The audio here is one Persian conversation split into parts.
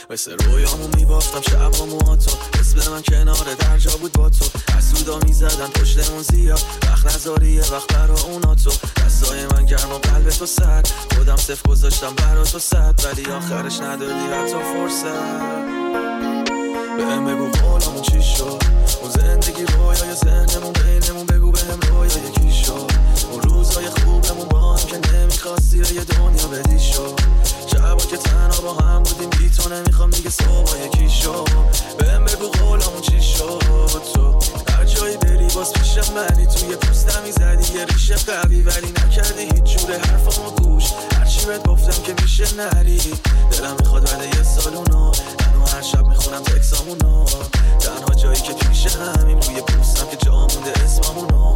مثل رویامو میبافتم شب و موهاتو، اسم من کناره در جا بود با تو، حسودا میزدن پشتمون زیاد، وقت نذاری یه وقت برا اونا تو، دستای من گرم و قلب تو سرد، خودم صف گذاشتم برا تو صد، ولی آخرش ندادی حتی فرصت. بهم بگو قولمون چی شد، اون زندگی رویای ذهنمون بینمون، بگو بهم رویای کی شد، اون روزای خوبمون با هم که نمیخواستی یه دنیا بدی شد، شبا که تنها با هم بودیم بی تو نمیخوام دیگه صبح یکی شد. بهم بگو قولمون چی شد، تو هر جایی بری باز پیش منی، توی پوستم میزدی یه ریشه قوی، ولی نکردی هیچ جوره حرفامو گوش، هرچی بهت گفتم که میشه نری، دلم میخواد بعد یه سالونو منو هر شب میخونم تکسامونو، تنها جایی که پیش همیم روی پوستم که جا مونده اسممونو.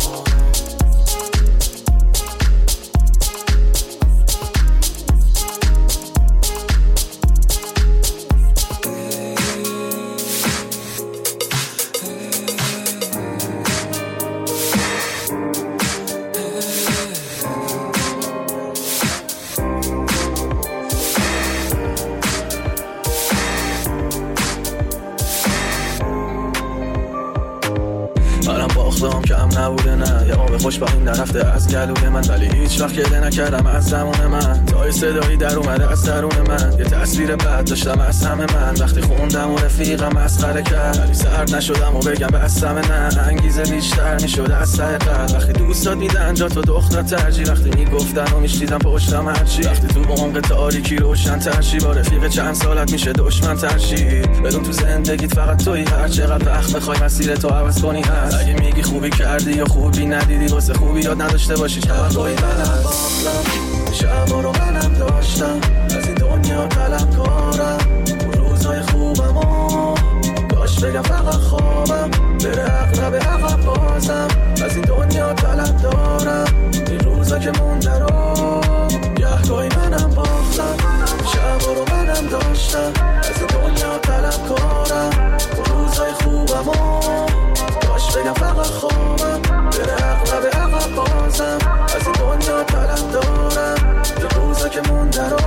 کم نبوده نه، یه آب خوش با این نرفته از گلوی من، ولی هیچ وقت گله نکردم از زمان من، تا صدایی در اومده از درون من، یه تصویر بد داشتم از همه من، وقتی خوندم و رفیقم مسخره کرد، ولی سرد نشدم و بگم بستم نه، انگیزه بیشتر میشده از ته قلب، وقتی دوستات میدن جا تو دختر ترجیح، وقتی میگفتن و میشنیدم پشتم هرچی، وقتی تو عمق تاریکی روشن ترشی، با رفیق چند سالت میشه دشمن ترشی، بدون تو زندگیت فقط تویی، هر چقدر وقت بخوای مسیر تو عوض کنی هست، اگه میگی خوبی کردی یا خوبی ندیدی، واسه خوبی یاد نداشته باشی توقعی منم باختم، شبا رو منم داشتم، از این دنیا طلبکارم، اون روزای خوبمو کاش بگم فقط خوابم بره عقرب عقب بازم، از این دنیا طلب دارم، این روزا که مونده رو گهگاهی منم باختم، شبا رو منم داشتم، از این دنیا طلبکارم، اون روزای خوبمو کاش بگم فقط خوابم بره عقرب عقب بازم، از این دنیا طلب دارم، یه روزا که مونده رو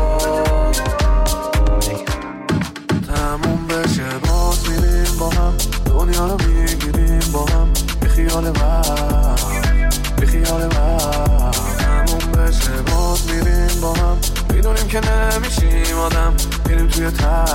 تموم بشه باز میریم با هم، دنیا رو میگیریم با هم، به خیال من به خیال من، تموم بشه باز میریم با هم، میدونیم که نمیشیم آدم، میریم توی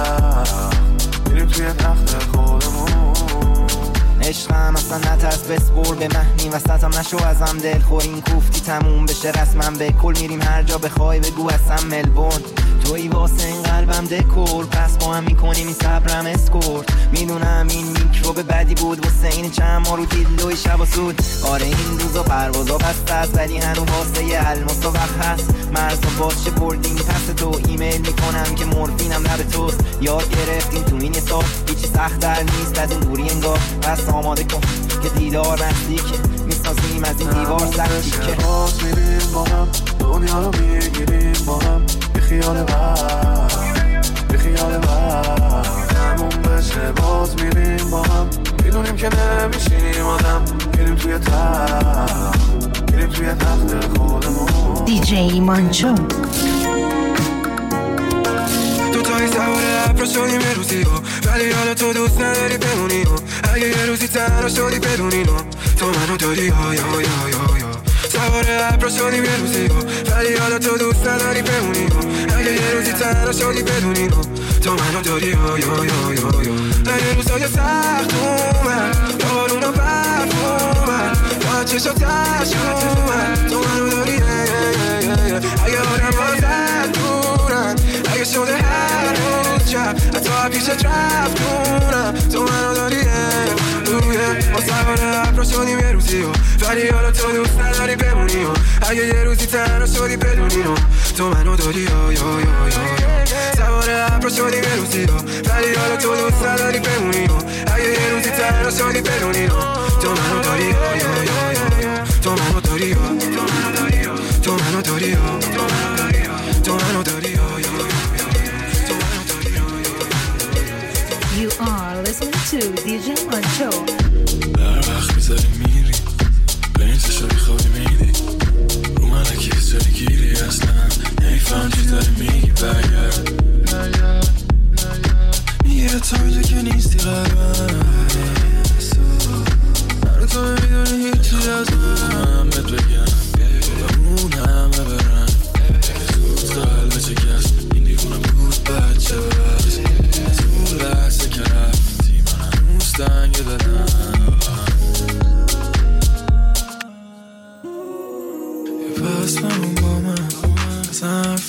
تخت خودمون، عشقم اصلا نترس بسپر به مهنی وسطم نشو ازم دلخور، این کوفتی تموم بشه رسمم به کل، میریم هر جا بخوای بگو اصلا ملبورن، توی واسه این قلبم دکور، پس با هم میکنیم این صبرم اسکورت، میدونم این میکروب بدی بود واسه این چند ما رو دیلوی شب و سود، آره این روزا پروازا بسته است، ولی هنو واسه یه الماس وقت هست، مرزا باز چه بردیم پس تو، ایمیل میکنم که مورفینم لب توست، یاد گرفتیم تو این حساب هیچی سخت‌تر نیست از این دوری انگار، پس آماده کن که دیدار نزدیکه، میسازیم از این دیوار سختی که باز میریم با هم، دنیا رو میگیریم با هم، به خیال من به خیال من، تموم بشه باز میریم با هم، میدونیم که نمیشیم آدم، میریم توی تخت خودمون. دیجی مانچو تو تایی سوار افرا شدیم یه روزی ولی حالا تو دوست نداری بمونی، اگه یه روزی تنها شدی بدونی تو منو داری سوار ابرا شدیم یه روزی ولی حالا تو دوست نداری بمونی، اگه یه روزی تنها شدی بدونی تو منو داری اگه روزای سخت اومد بارونا برف اومد با چشاتش اومد تو منو داری اگه آدم بازد دورن، اگه شده هر روز شب حتی پیشت رفتونم تو منو داری ما سوار ابرا شدیم یه روزی ولی حالا تو دوست نداری بمونی، اگه یه روزی تنها شدی بدونی تو منو داری سوار ابرا شدیم یه روزی ولی حالا تو دوست نداری بمونی، اگه یه روزی تنها شدی بدونی تو منو داری تو منو داری تو منو داری تو منو داری. You are listening to DJ Mancho. در وقت میذاری میری به این تشاری خوابی میدی رو من اکی سری گیری اصلا نیفهم چی داری میگی برگرد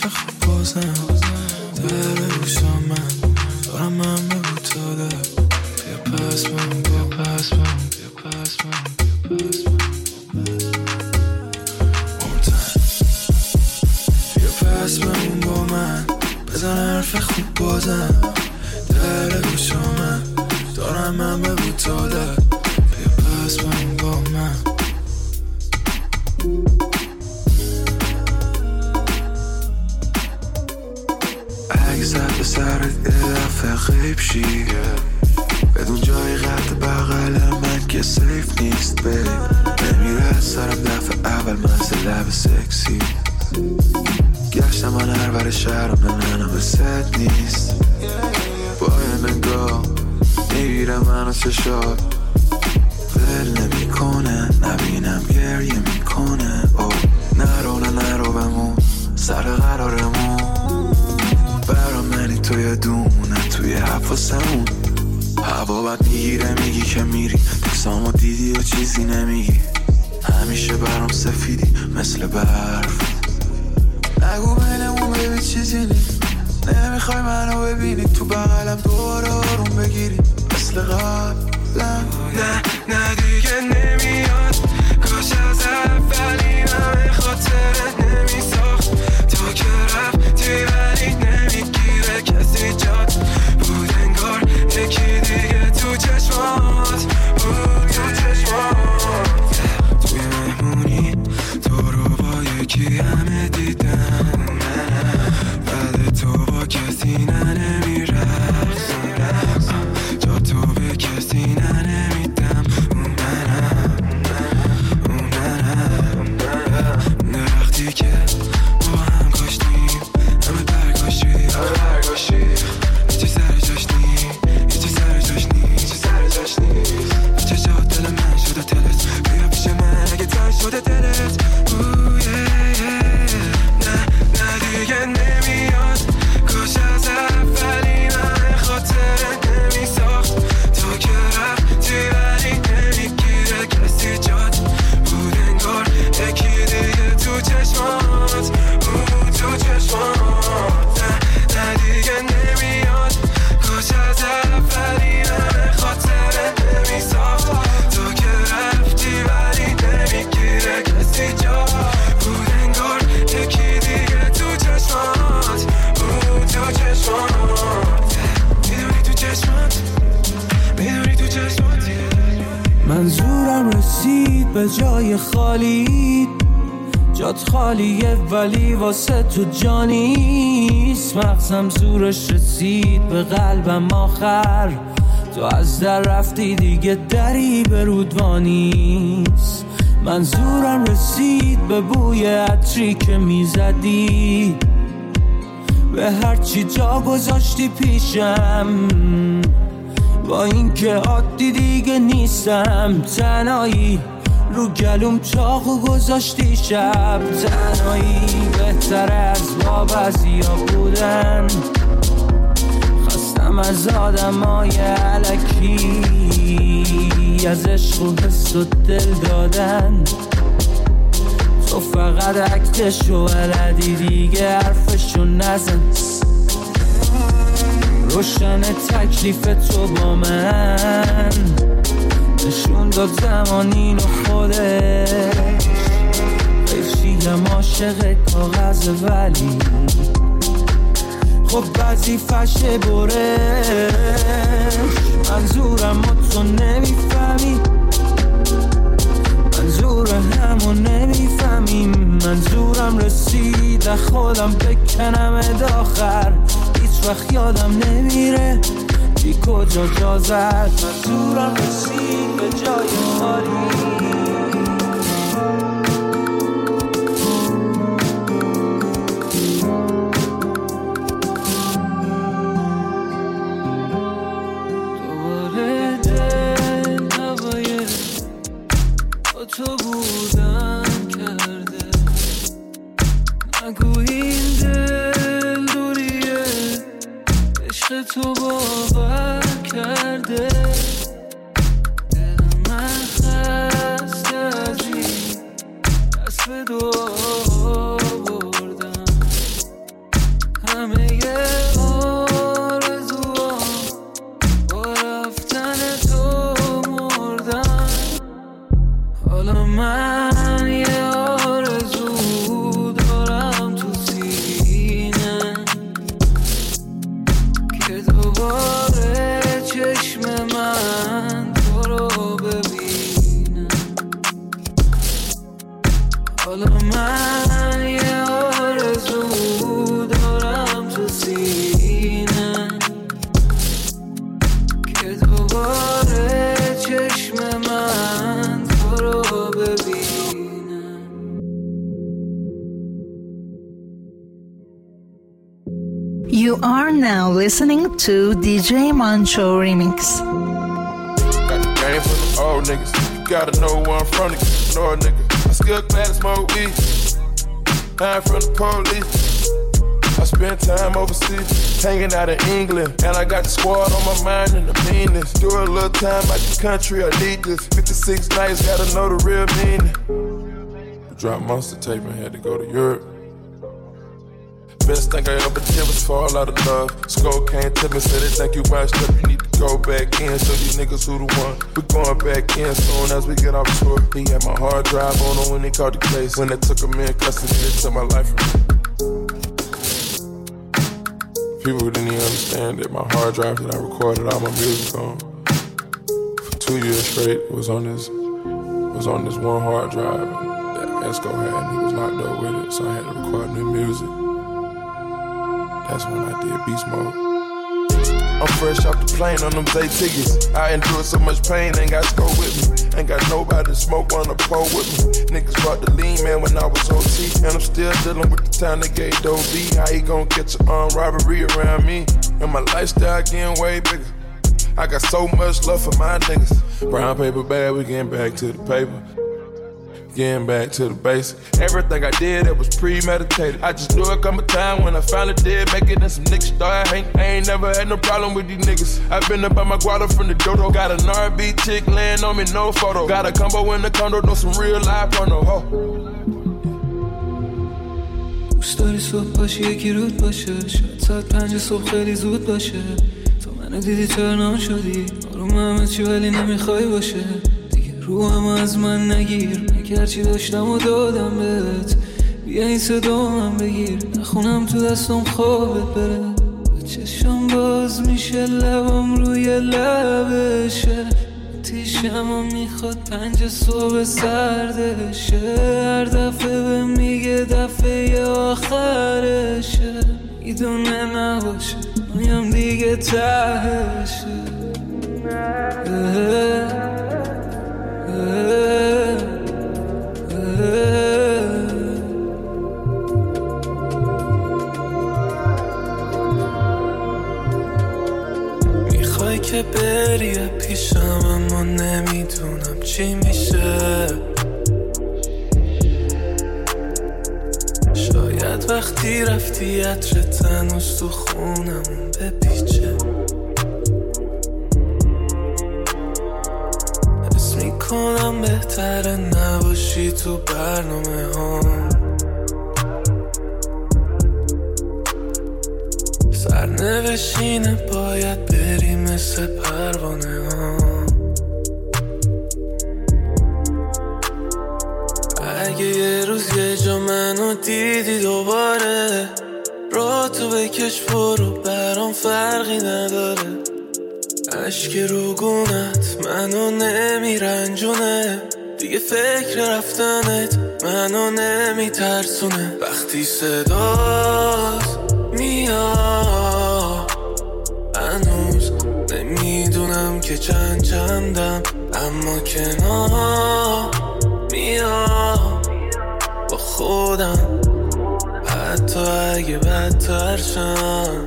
حرف خوب بازم در گوشم من دارم من بگو تا ده بیا پس من بیا پس من بیا پس من بیا پس من بیا پس من با من بزن حرف خوب بازم در گوشم من دارم من بگو تا ده بیا پس من با من اگه زد به سرت یه دفعه غیب شی بدون جای قد بغل من که سیف نیست بی نمیره سرم دفعه اول مثل لب سکسی گشتم من هر بر شهرم نه به ست نیست با یه نگاه میگیره منو چشات ول نمی کنه نبینم گریه میکنه نرو بمون سر قرارمون برا منی توی دونه توی حفظمون هوا بد میگیره میگی که میری تکسامو دیدی و چیزی نمیگی همیشه برام سفیدی مثل برف نگو بینمون ببین چیزی نیست نمیخوای منو ببینی تو بغلم دوباره آروم بگیری مثل قبلم نه دیگه نمیاد کاش از اولین همه خاطرت نمیساخت تا که رفتی ولی نمیگیره کسی جات بود انگار یکی دیگه تو چشمات بود تو چشمات توی مهمونی تو رو با یکی همه دیدن بعد تو با کسی نمیرخت جا تو به کسی نمیدم اون منم درختی که با هم کاشتیم همه برگاشی هیچی سر جاش نیست هیچی جا دل من شده دلت بیا پیش من اگه تن شده دلت نه دیگه نمیاد کاش از اولین همه خاطرت نمیساخت تا که رفتی ولی نمیگیره کسی جات بود انگار یکی دیگه تو چشمات بود تو چشمات نه دیگه نمیاد کاش از اولین همه خاطرت نمیساخت تا که رفتی ولی نمیگیره کسی جات بود انگار یکی دیگه تو چشمات بود تو چشمات میدونی تو چشمات منظورم رسید به جای خالی جات خالیه ولی واسه تو جانیست مغزم زورش رسید به قلبم آخر تو از در رفتی دیگه دری به رودوانیست منظورم رسید به بوی عطری که میزدی به هرچی جا گذاشتی پیشم با این که عادی دیگه نیستم تنهایی رو گلوم چاقو گذاشتی شب تنهایی بهتره از با بعضیا بودن خستم از آدمای الکی از عشق و حس و دل دادن تو فقط عکتشو بلدی دیگه حرفشو نزن روشن تکلیف تو با من نشون داد زمانین و خودش خیشیم عاشق کاغذ ولی خب وظیفشه برش منظورم تو نمیفهمی منظور همو نمیفهمیم منظورم رسید خودم بکنم داخر هیچ وقت یادم نمیره چی کجا جا زد منظورم رسید به جای خالی تو بودن کرده نگو این دل دوریه عشق تو باور کرده دل من خسته همه آرزوام با رفتن تو مردن. حالا من یه آرزو دارم تو سینه که دوباره چشم من تو رو ببینه. حالا من یه آرزو دارم تو سینه که دوباره چشم من تو رو ببینه. You are now listening to DJ Mancho Remix. Got the game for them old niggas. You gotta know where I'm from, nigga. Know a nigga. I still glad to smoke weed. I ain't from the police. I spent time overseas, hanging out in England. And I got the squad on my mind and the meanness. Do a little time out the country, I need this. 56 nights, gotta know the real meaning. Drop monster tape and had to go to Europe. Best thing I ever did was fall out of love. Skull came to me, said they think you washed up, you need to go back in. So these niggas who the one, we going back in soon as we get off the tour. He had my hard drive on him when he caught the case. When they took him in custody, they took my life from me. People didn't even understand that my hard drive that I recorded all my music on for 2 years straight was on this one hard drive that Esco had, and he was locked up with it, so I had to record new music. That's when I did Beast Mode. I'm fresh off the plane on them day tickets. I endured so much pain, ain't got to go with me. Ain't got nobody to smoke on the pole with me. Niggas brought the lean man when I was OT. And I'm still dealing with the time they gave Doe B. How he gon' catch an armed robbery around me? And my lifestyle getting way bigger. I got so much love for my niggas. Brown paper bag, we getting back to the paper. Getting back to the basic. Everything I did, it was premeditated. I just knew it come a time when I finally did make it and some niggas started hating. I ain't never had no problem with these niggas. I've been up by my guada from the dodo. Got an R&B chick laying on me, no photo. Got a combo in the condo, know some real life porno. Ho. دوست داری صبح باشی یکی رود باشه، شاید ساعت 5 صبح خیلی زود باشه. تو منو دیدی ترنام شدی، آروم همه چی ولی نمیخوای باشه. رو هم از من نگیر، نکر چی داشتم و دادم بهت. بیا این صدا من بگیر، نخونم تو دستم خوابت بره. چشم باز میشه لبم روی لبشه، تیشم و میخواد 5 صبح سردشه. هر دفعه به میگه دفعه آخرشه، میدونه نباشه مایم دیگه تهشه. میخوای که بری پیشم اما نمیدونم چی میشه. شاید وقتی رفتی عطرت هنوز تو خونمون بپیچه. حس میکنم بهتره نباشی تو برنامه هم. سرنوشینه باید بری مثل پروانه ها. اگه یه روز یه جا منو دیدی دوباره، را تو بکش برو برام فرقی نداره. اشک رو گونت منو نمیرنجونه، دیگه فکر رفتنت منو نمیترسونه. وقتی صدات میاد هنوز نمیدونم که چندم، اما کنار میاد با خودم حتی اگه بدتر شم.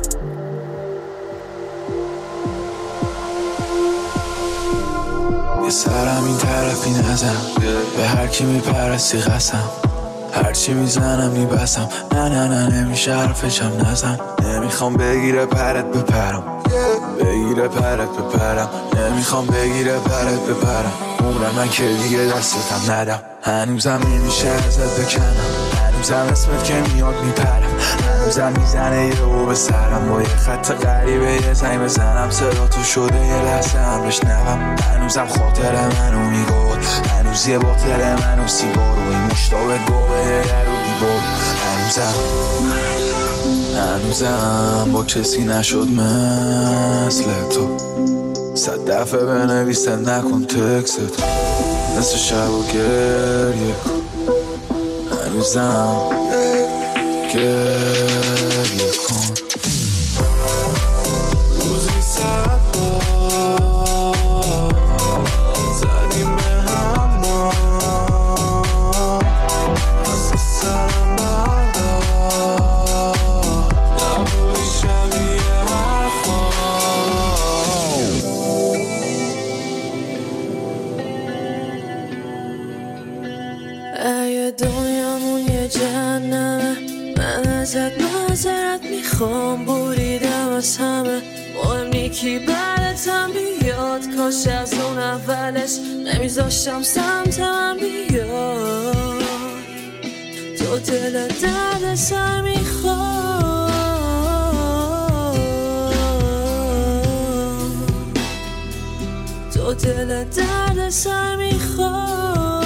یه سرم این طرفی نزن، به هر کی میپرستی قسم، هرچی میزنم میبسم. نه نه نه نمیشه حرفشم نزن. نمیخوام بگیره پرت بپرم، بگیره پرت بپرم. نمیخوام بگیره پرت بپرم. عمر من که دیگه دستتم ندم. هنوزم نمیشه ازت بکنم، هنوزم اسمت که میاد میپرم، هنوزم میزنه یه او به سرم، با یه خط غریبه یه زنگ بزنم صدا تو شده یه لحظه هم بشنوم. هنوزم خاطر منو میگفت، هنوز یه باطل منو سیگار و این مشتاق گوه در و دیوار. هنوزم با کسی نشد مثل تو، 100 دفعه بنویسه نکن تکست، مثل شب و گریه کن. هنوزم گریه کن. روزی 100 بار زدیم به هم ما، مثل سرم بردار نبودی شبیه حرفا. اگه دنیامون یه جهنمه، من ازت معذرت میخوام، بریدم از همه، مهم نی کی بعدتم بیاد، کاش از اون اولش نمیذاشتم سمت من بیاد. تو دل درد سر میخوام، تو دل درد سر میخوام.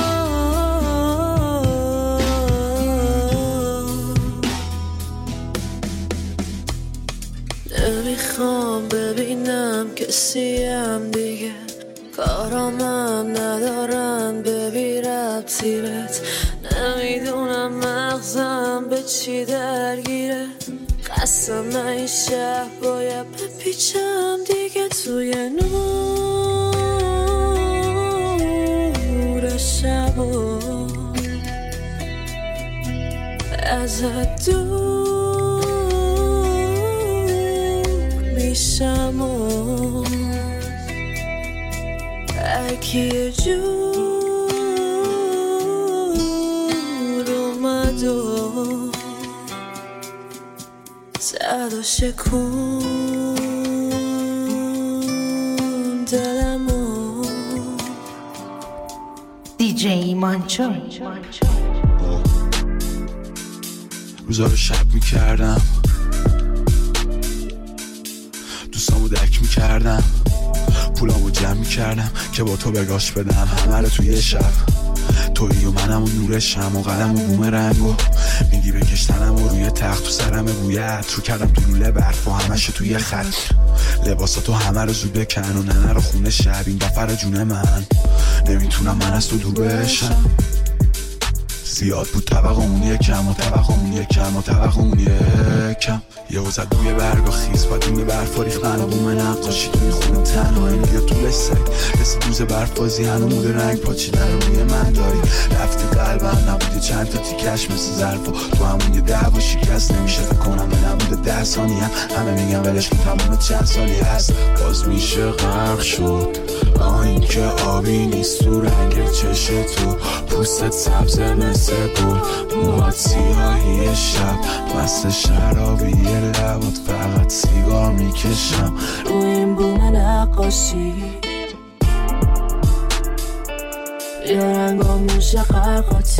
نمیخوام ببینم کسیم دیگه، کارامم ندارن ببی ربطی بهت، نمیدونم مغزم به چی درگیره، قسم من این شب باید بپیچم دیگه توی نور شبا، ازت دور میشم و اگه یه جور اومد و زد و شکون دلمو. دیجی مانچو روزا رو شب میکردم، دوستامو دک میکردم، پولامو جمع میکردم که با تو بگاش بدم همه رو توی شب. تویی و منم و نور شم و قلم و بومرنگ و میگی بکشتنم و روی تخت تو سرم بویت رو کردم تو لوله برف و همش توی خط. لباساتو همه رو زود بکن و ننه رو خونه شب، این دفعه جون من نمیتونم من از تو دور بشم. زیاد بود طبقمون یکم و طبقمون یکم و طبقمون یکم، یه وزد بوی برگا خیز و دونه برف ریخت من و بوم نقاشی توی خونه تنها این دیگه طول سگ رسی دوز برف بازی هنو مود رنگ پاچیدن رو روی من داری. رفتی قلبم نبودی چند تا تیکش مثل ظرف و تو همون یه دعوا شکست نمیشه فکر کنم به نبود 10 ثانیه هم همه میگن ولش کن تموم چند سالی هست باز میشه غرق شد. این که آبی نیست تو رنگ چش تو، پوستت سبز مثل گل، موهات سیاهی شب مست شرابی لبات فقط سیگار میکشم روی این بوم نقاشی. یا رنگا میشه قرقاتی،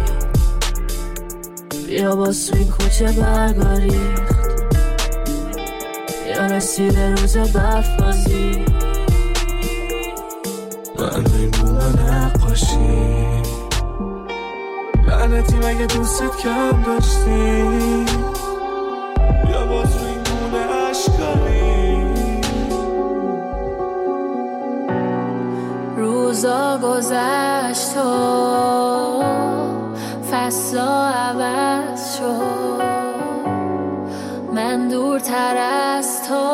یا با سوین کوچه برگاریخت، یا رسیده روز برف بازی. من این بوم نقاشی لعنتی مگه دوستت کم داشتی، یا باز رو این بوم اشکالی. روزا گذشت و فصلا عوض شد، من دورتر از تو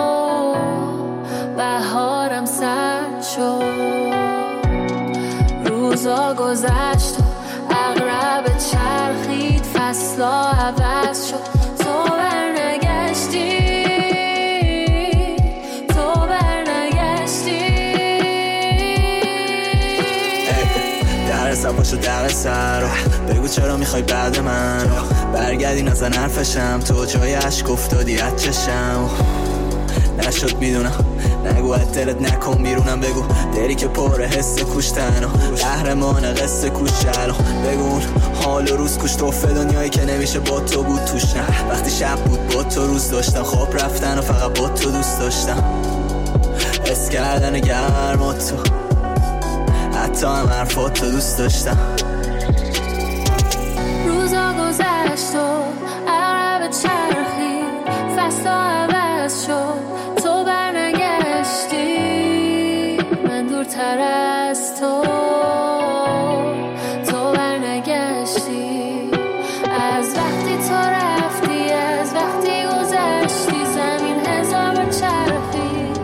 بهارم سرد شد. روزا گذشت و عقرب چرخید، فصلا عوض شد، تو برنگشتی، تو برنگشتی. در سباشو در سر بگو چرا میخوای بعد من برگردی نزن حرفشم، تو جای عشق افتادی از چشم. نشد میدونم. نگو از دلت نکن بیرونم، بگو دری که پر حس کشتن و قهرمان قصه کوشل. بگو اون حال و روز کش توفه دنیایی که نمیشه با تو بود توش. نه وقتی شب بود با تو روز داشتم، خواب رفتن و فقط با تو دوست داشتم. حس کردن گرم و تو، حتی هم حرفات تو دوست داشتم. روزا گذشت و عقرب چرخید، فصل عوض شد، تو برنگشتی، من دورتر از تو برنگشتی. از وقتی تو رفتی، از وقتی گذشتی، زمین هزار بار چرخید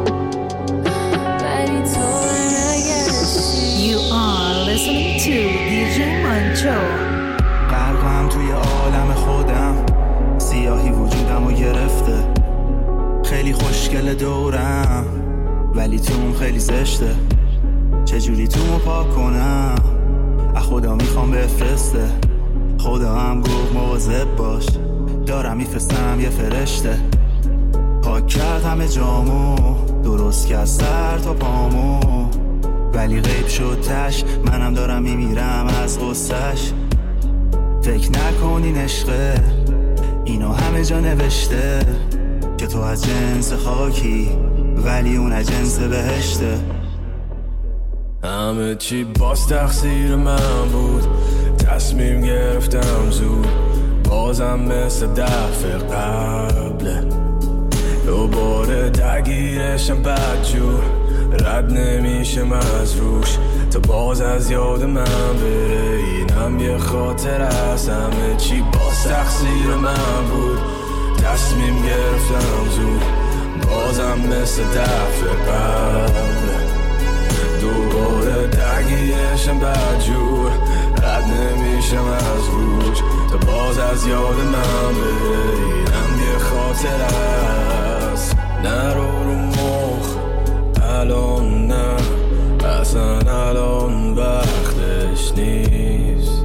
ولی تو برنگشتی. You are listening to DJ Mancho. غرقم توی عالم خودم، سیاهی وجودمو گرفته. خیلی خوشگل دورم ولی توم خیلی زشته. چجوری تومو پاک کنم؟ خدا میخوام بفرسته. خدا هم گفت مواظب باش، دارم میفرستم یه فرشته. پاک کرد همه جامو، درست کرد سر تا پامو، ولی غیب شد تش. منم دارم میمیرم از غصهش. فکر نکنین عشقه اینو همه جا نوشته که تو از جنس خاکی ولی اون از جنس بهشته. همه چی باز تقصیر من بود، تصمیم گرفتم زود، بازم مثل دفعه قبله. دوباره درگیرشم بدجور، رد نمیشم از روش تا باز از یاد من بره. اینم یه خاطر از همه چی باز تقصیر من بود، تصمیم گرفتم زود، بازم مثل دفعه قبله. دوباره درگیرشم بدجور، رد نمیشم از روش تا باز از یاد من بره. اینم یه خاطر است، نرو رو مخ الان، نه اصلا الان وقتش نیست.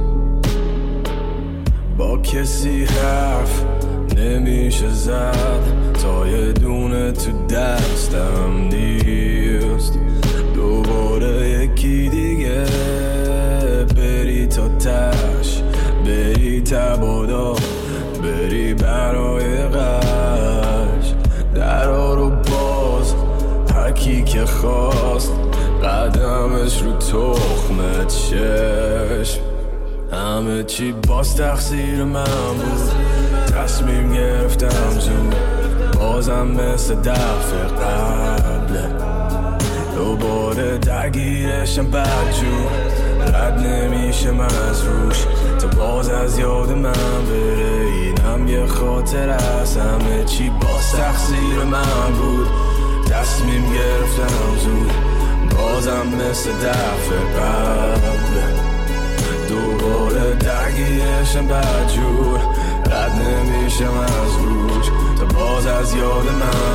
با کسی حرف نمیشه زد تا یه دونه تو دستم نیست. دوباره یکی دیگه بری تا تش، بری تبادا، بری برای قش. درا رو باز هرکی که خواست، قدمش رو تخمت چشم. همه چی باز تقصیر من بود، تصمیم گرفتم زود، بازم مثل دفعه قبله. دوباره درگیرشم بدجور، رد نمیشم از روش تا باز از یاد من بره. اینم یه خاطر از همه چی باز تقصیر من بود، تصمیم گرفتم زود، بازم مثل دفعه قبله. دوباره درگیرشم بدجور، رد نمیشم از روش تا باز از یاد من